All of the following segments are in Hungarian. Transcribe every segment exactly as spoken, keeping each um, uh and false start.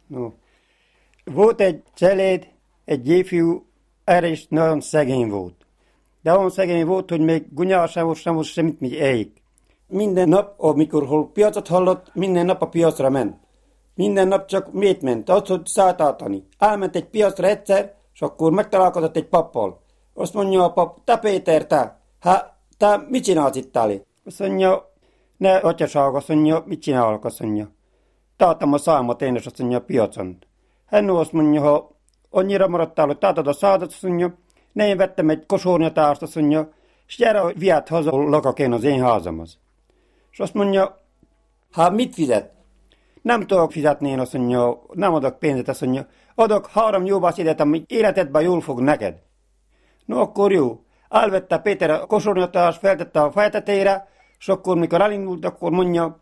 No. Volt egy család, egy ifjú, erre is nagyon szegény volt. De olyan szegény volt, hogy még gunyásából sem volt semmit, még egyik. Minden nap, amikor hol piacot hallott, minden nap a piacra ment. Minden nap csak miért ment? Az, hogy szálltáltani. Elment egy piacra egyszer, és akkor megtalálkozott egy pappal. Azt mondja a pap, te Péter, te, hát te mit csinálsz itt állé? Azt mondja, ne, atyaság, azt mondja, mit csinálok, azt mondja. Táltam a számat én, és azt mondja, a piacon. Hennó azt mondja, ha annyira maradtál, hogy tátad a szádat, azt mondja, ne én vettem egy kosornyatárt, azt mondja, és gyere, vihet haza, hol lakak én az én házamhoz. És azt mondja, hát mit fizet? Nem tudok fizetni én, azt mondja, nem adok pénzet, azt mondja, adok három jóbászédet, ami életedben jól fog neked. No, akkor jó. Elvette Péter a kosornyatárs, feltette a fejtetére, és akkor, mikor elindult, akkor mondja,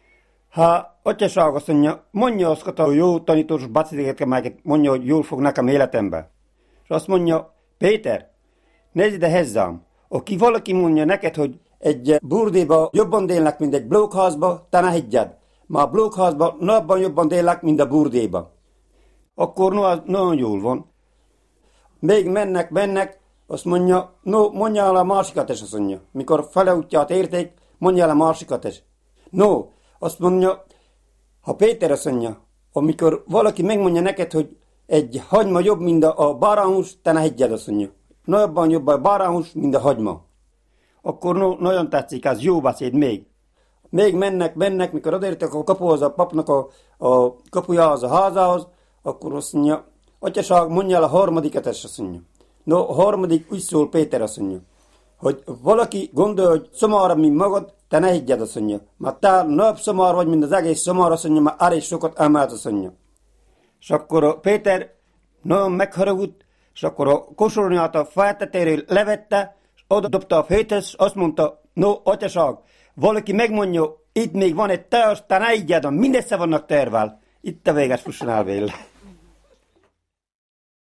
ha atyaság, azt mondja, mondja azt a jó tanítós beszédeket, melyeket mondja, hogy jól fog nekem életembe. És azt mondja, Péter, nézd ide hozzám, aki valaki mondja neked, hogy egy burdéba jobban délnek, mint egy blokházba, te ne higgyed. Már a blokházba napban jobban délnek, mint a burdéba. Akkor no, az nagyon jól van. Még mennek, mennek, azt mondja, no, mondja el a másikat is, azt mondja. Mikor fele útját érték, mondja el a másikat is. No, azt mondja, ha Péter azt mondja, amikor valaki megmondja neked, hogy egy hagyma jobb, mint a bárányhús, te ne higgyed, azt mondja. Nagyobban jobb a bárányhús, mint a hagyma. Akkor no, nagyon tetszik, az jó beszéd még. Még mennek, mennek, mikor odaértek a kapuhoz, a papnak a, a kapujához, a házához, akkor azt mondja, atyaság, mondja el a harmadikat, azt mondja. No, a harmadik úgy szól Péter, azt mondja, hogy valaki gondolja, hogy szomárabb, mint magad, te ne higgyed, azt mondja. Mert te nagyobb szomár vagy, mint az egész szomár, azt mondja, mert elég sokat emelt, azt mondja. És akkor a Péter nagyon megharagudott, és akkor a kosornyát a fejtetéről levette, és oda dobta a féthez, és azt mondta, no, atyaság, valaki megmondja, itt még van egy teás, te ne higgyed, mindössze vannak tervel. Itt a véges fusson elvél.